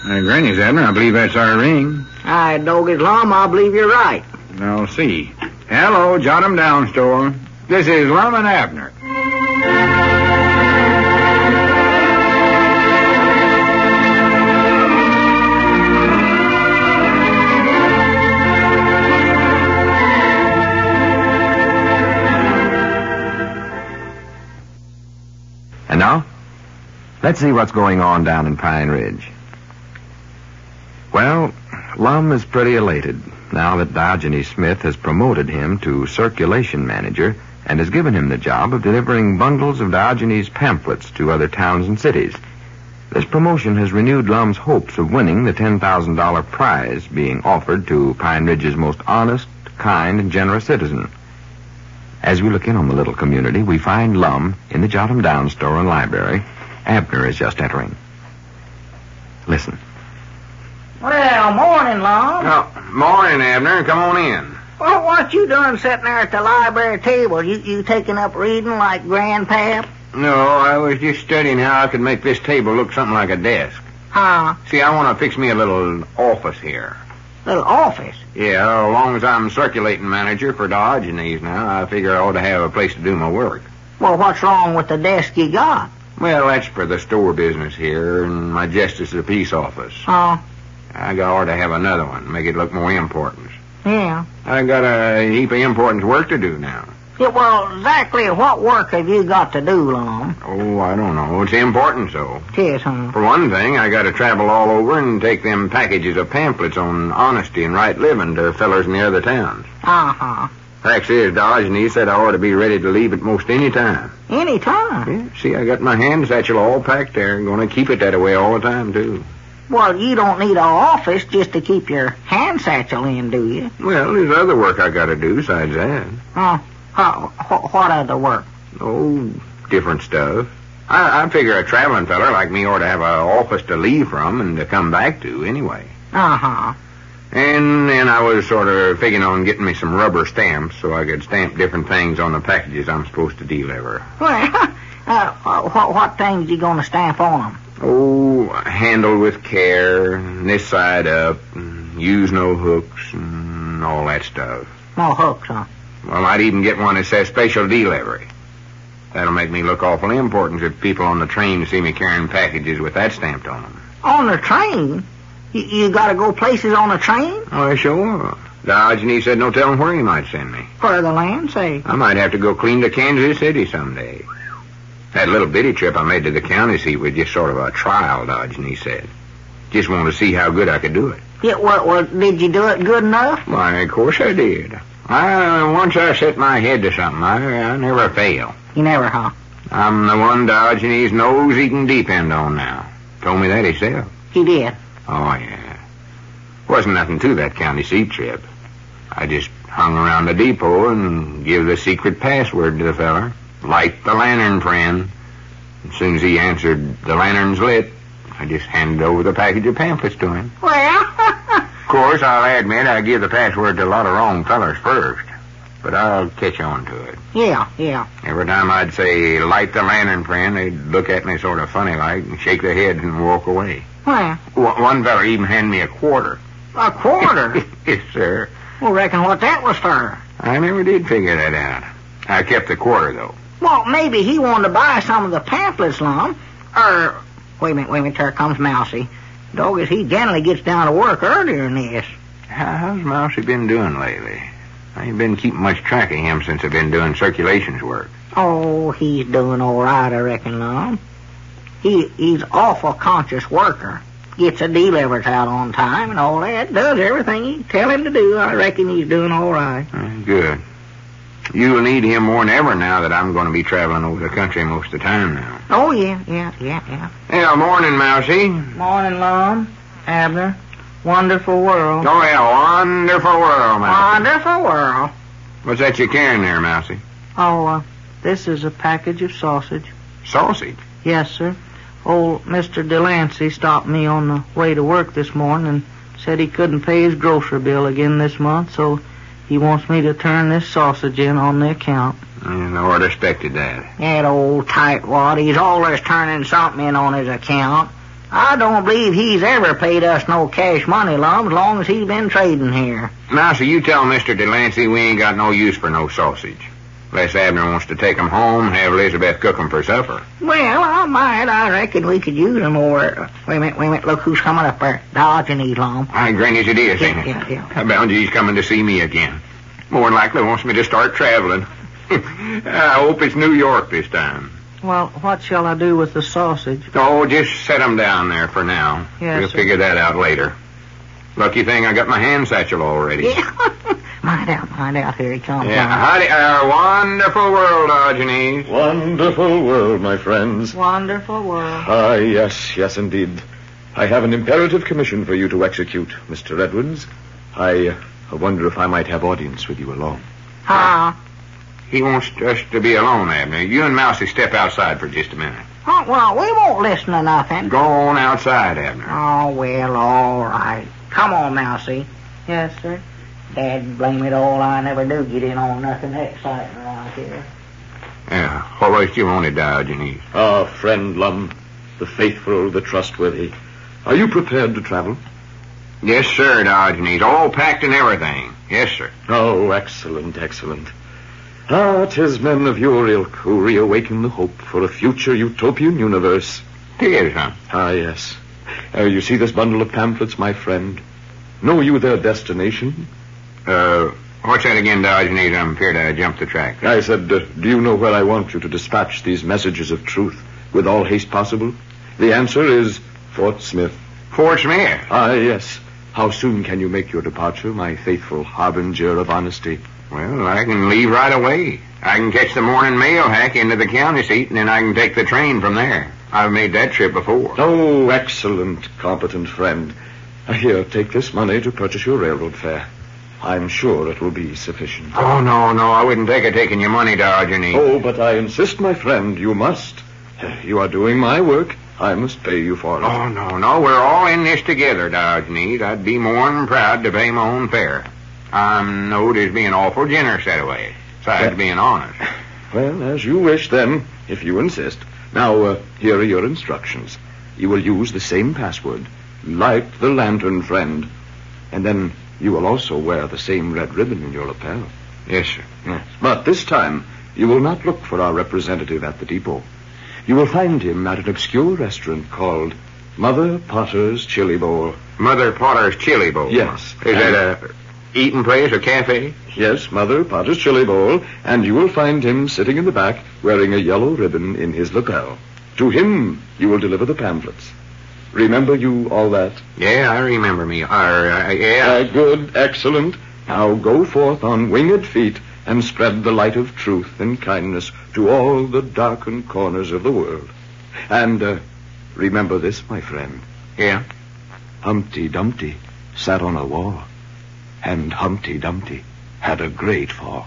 Granny's, Abner. I believe that's our ring. Aye, Doggy's Lum, I believe you're right. I'll see. Hello, Jot 'em Down store. This is Lum and Abner. And now, let's see what's going on down in Pine Ridge. Well, Lum is pretty elated now that Diogenes Smith has promoted him to circulation manager and has given him the job of delivering bundles of Diogenes pamphlets to other towns and cities. This promotion has renewed Lum's hopes of winning the $10,000 prize being offered to Pine Ridge's most honest, kind, and generous citizen. As we look in on the little community, we find Lum in the Jot 'em Down store and library. Abner is just entering. Listen. Well, morning, Lum. Oh, morning, Abner. Come on in. Well, what you doing sitting there at the library table? You taking up reading like Grandpap? No, I was just studying how I could make this table look something like a desk. Huh? See, I want to fix me a little office here. Little office? Yeah, as long as I'm circulating manager for Diogenes now, I figure I ought to have a place to do my work. Well, what's wrong with the desk you got? Well, that's for the store business here and my Justice of the Peace office. Oh. I ought to have another one, make it look more important. Yeah. I got a heap of important work to do now. Yeah, well, exactly what work have you got to do, Lum? Oh, I don't know. It's important, so. Yes, huh? For one thing, I got to travel all over and take them packages of pamphlets on honesty and right living to fellers in the other towns. Uh-huh. Fact is, Diogenes said I ought to be ready to leave at most any time. Any time? Yeah, see, I got my hand satchel all packed there. I'm going to keep it that way all the time, too. Well, you don't need an office just to keep your hand satchel in, do you? Well, there's other work I got to do besides that. What other work? Oh, different stuff. I figure a traveling feller like me ought to have an office to leave from and to come back to anyway. Uh-huh. And then I was sort of figuring on getting me some rubber stamps so I could stamp different things on the packages I'm supposed to deliver. Well, what things you gonna stamp on them? Oh, handled with care, this side up, use no hooks, and all that stuff. No hooks, huh? Well, I might even get one that says special delivery. That'll make me look awfully important if people on the train see me carrying packages with that stamped on them. On the train? You gotta go places on the train? Oh, sure. Diogenes said no telling where he might send me. Further land, say. I might have to go clean to Kansas City someday. That little bitty trip I made to the county seat was just sort of a trial, Diogenes said. Just wanted to see how good I could do it. Yeah, well, did you do it good enough? Why, of course I did. Once I set my head to something, I never fail. You never, huh? I'm the one Diogenes knows he can depend on now. Told me that himself. He did? Oh, yeah. Wasn't nothing to that county seat trip. I just hung around the depot and give the secret password to the feller. Light the lantern, friend. As soon as he answered, the lantern's lit, I just handed over the package of pamphlets to him. Well... Of course, I'll admit I give the password to a lot of wrong fellers first. But I'll catch on to it. Yeah. Every time I'd say, light the lantern, friend, they'd look at me sort of funny-like and shake their heads and walk away. Well... One feller even handed me a quarter. A quarter? Yes, sir. Well, reckon what that was for? I never did figure that out. I kept the quarter, though. Well, maybe he wanted to buy some of the pamphlets, Lum. Wait a minute, there comes Mousy. Doggies, he generally gets down to work earlier than this. How's Mousy been doing lately? I ain't been keeping much track of him since I've been doing circulations work. Oh, he's doing all right, I reckon, Lum. He's awful conscious worker. Gets the delivers out on time and all that. Does everything you tell him to do. I reckon he's doing all right. Good. You'll need him more than ever now that I'm going to be traveling over the country most of the time now. Oh, yeah. Yeah, morning, Mousy. Morning, Lum. Abner. Wonderful world. Oh, yeah, wonderful world, Mousy. Wonderful world. What's that you're carrying there, Mousy? Oh, this is a package of sausage. Sausage? Yes, sir. Old Mr. Delancey stopped me on the way to work this morning and said he couldn't pay his grocery bill again this month, so he wants me to turn this sausage in on the account. I would have expected that. That old tightwad, he's always turning something in on his account. I don't believe he's ever paid us no cash money, Lum, as long as he's been trading here. Mousy, you tell Mr. Delancey we ain't got no use for no sausage. Unless Abner wants to take 'em home and have Elizabeth cook 'em for supper. Well, I might. I reckon we could use 'em over. Wait a minute. Look who's coming up there. Diogenes, Lum. Hi, Granny's it is, ain't it? Yeah. I bound you he's coming to see me again. More than likely wants me to start traveling. I hope it's New York this time. Well, what shall I do with the sausage? Oh, just set 'em down there for now. Yes, We'll sir. figure that out later. Lucky thing I got my hand satchel all ready. Yeah. Mind out. Here he comes. Yeah, howdy, wonderful world, Diogenes. Wonderful world, my friends. Wonderful world. Ah, yes, indeed. I have an imperative commission for you to execute, Mr. Edwards. I wonder if I might have audience with you alone. He wants us to be alone, Abner. You and Mousy step outside for just a minute. Oh, well, we won't listen to nothing. Go on outside, Abner. Oh, well, all right. Come on, Mousy. Yes, sir. Dad, blame it all, I never do get in on nothing exciting around here. Yeah, what was you wanted, Diogenes? Ah, friend Lum, the faithful, the trustworthy. Are you prepared to travel? Yes, sir, Diogenes. All packed and everything. Yes, sir. Oh, excellent. Ah, 'tis men of your ilk who reawaken the hope for a future utopian universe. Tis, huh? Ah, yes. You see this bundle of pamphlets, my friend? Know you their destination? What's that again, Diogenes? I'm feared I jumped the track. I said, do you know where I want you to dispatch these messages of truth with all haste possible? The answer is Fort Smith. Fort Smith? Ah, yes. How soon can you make your departure, my faithful harbinger of honesty? Well, I can leave right away. I can catch the morning mail hack into the county seat, and then I can take the train from there. I've made that trip before. Oh, excellent, competent friend. Here, take this money to purchase your railroad fare. I'm sure it will be sufficient. Oh, no, I wouldn't take it taking your money, Diogenes. Oh, but I insist, my friend, you must. You are doing my work. I must pay you for it. Oh, no, we're all in this together, Diogenes. I'd be more than proud to pay my own fare. I'm known as being awful generous that way, besides being honest. Well, as you wish, then, if you insist. Now, here are your instructions. You will use the same password. Light the lantern, friend. And then you will also wear the same red ribbon in your lapel. Yes, sir. Yes. But this time, you will not look for our representative at the depot. You will find him at an obscure restaurant called Mother Potter's Chili Bowl. Mother Potter's Chili Bowl? Yes. Is that a eating place or cafe? Yes, Mother Potter's Chili Bowl, and you will find him sitting in the back wearing a yellow ribbon in his lapel. To him, you will deliver the pamphlets. Remember you all that? Yeah, I remember me. Yeah. Good, excellent. Now go forth on winged feet and spread the light of truth and kindness to all the darkened corners of the world. And remember this, my friend. Yeah? Humpty Dumpty sat on a wall, and Humpty Dumpty had a great fall.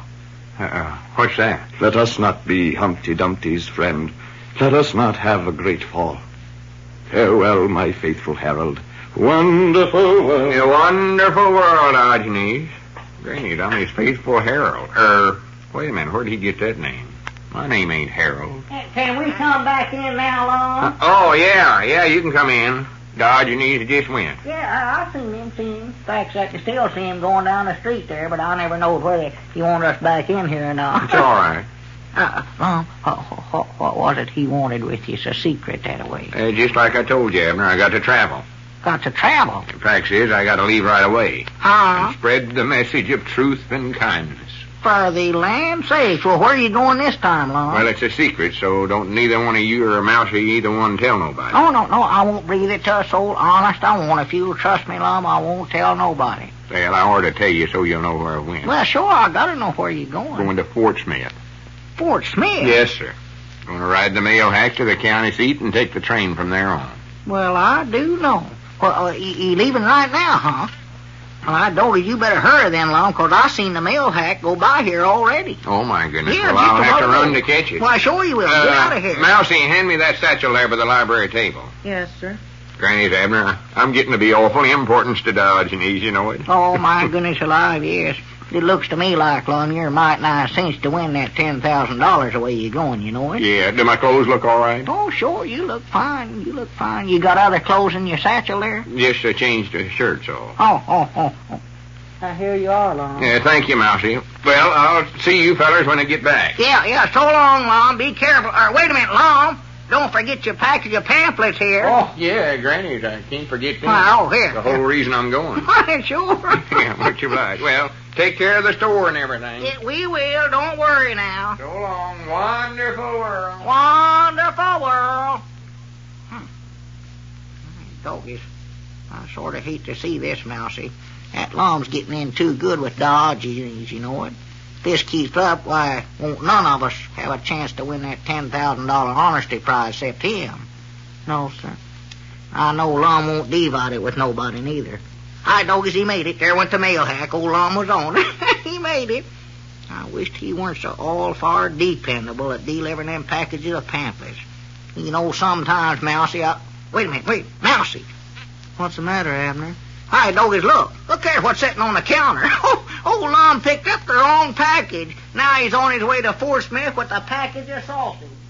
What's that? Let us not be Humpty Dumpty's friend. Let us not have a great fall. Farewell, my faithful herald. Wonderful world. A wonderful world, Diogenes. Granny, I'm his faithful herald. Wait a minute, where'd he get that name? My name ain't Harold. Can we come back in now, Lum? Oh, yeah, you can come in. Diogenes just went. Yeah, I seen him. In fact, I can still see him going down the street there, but I never knowed whether he wanted us back in here or not. It's all right. Lum, what was it he wanted with you? It's a secret that way. Just like I told you, Abner, I got to travel. Got to travel. The fact is, I got to leave right away. And spread the message of truth and kindness. For the land's sake. Well, where are you going this time, Lum? Well, it's a secret, so don't neither one of you or Mousy either one tell nobody. Oh, no, I won't breathe it to a soul. Honest, I won't. If you'll trust me, Lum, I won't tell nobody. Well, I ought to tell you so you'll know where I went. Well, sure, I gotta know where you're going. Going to Fort Smith. Fort Smith? Yes, sir. Going to ride the mail hack to the county seat and take the train from there on. Well, I do know. Well, you leaving right now, huh? Well, I told you better hurry then, Lum, 'cause I seen the mail hack go by here already. Oh, my goodness. Yeah, well, just I'll have to about run to catch it. Why, sure you will. Get out of here. Mousy, hand me that satchel there by the library table. Yes, sir. Granny's, Abner, I'm getting to be awful important to Diogenes, you know it. Oh, my goodness alive, yes. It looks to me like, Lum, you're mighty nice sense to win that $10,000 the way you're going, you know it? Yeah, do my clothes look all right? Oh, sure, you look fine. You look fine. You got other clothes in your satchel there? Just changed the shirt, so. Oh. Now, here you are, Lum. Yeah, thank you, Mousie. Well, I'll see you fellers when I get back. Yeah, so long, Lum. Be careful. Wait a minute, Lum. Don't forget your package of pamphlets here. Oh, yeah, Granny, I can't forget them. Oh, here. The whole reason I'm going. Sure. Yeah, much obliged. Well, take care of the store and everything. Yeah, we will. Don't worry now. So long. Wonderful world. Wonderful world. Doggies, I sort of hate to see this, Mousie. That Lum's getting in too good with Diogenes, you know it. If this keeps up, why, won't none of us have a chance to win that $10,000 honesty prize except him? No, sir. I know Lum won't divide it with nobody neither. Hi, Doggies, he made it. There went the mail hack. Old Lum was on it. He made it. I wished he weren't so all-far dependable at delivering them packages of pamphlets. You know, sometimes, Mousie, Wait a minute, Mousie. What's the matter, Abner? Hi, Doggies, look. Look there, what's sitting on the counter. Old Lum picked up the wrong package. Now he's on his way to Fort Smith with a package of sausage.